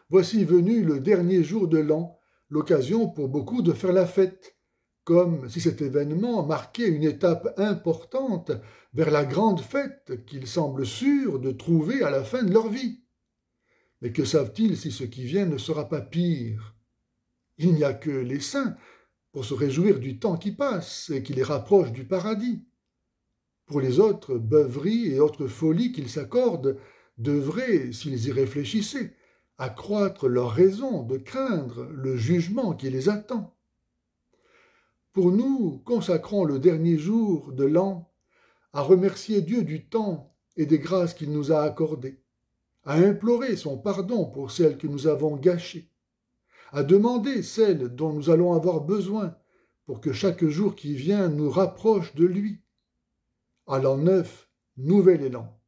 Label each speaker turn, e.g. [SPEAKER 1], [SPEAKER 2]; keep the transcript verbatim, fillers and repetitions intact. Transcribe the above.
[SPEAKER 1] Voici venu le dernier jour de l'an, l'occasion pour beaucoup de faire la fête, comme si cet événement marquait une étape importante vers la grande fête qu'ils semblent sûrs de trouver à la fin de leur vie. Mais que savent-ils si ce qui vient ne sera pas pire? Il n'y a que les saints pour se réjouir du temps qui passe et qui les rapproche du paradis. Pour les autres, beuveries et autres folies qu'ils s'accordent devraient, s'ils y réfléchissaient, accroître leur raison de craindre le jugement qui les attend. Pour nous, consacrons le dernier jour de l'an à remercier Dieu du temps et des grâces qu'il nous a accordées, à implorer son pardon pour celles que nous avons gâchées, à demander celles dont nous allons avoir besoin pour que chaque jour qui vient nous rapproche de lui. À l'an neuf, nouvel élan.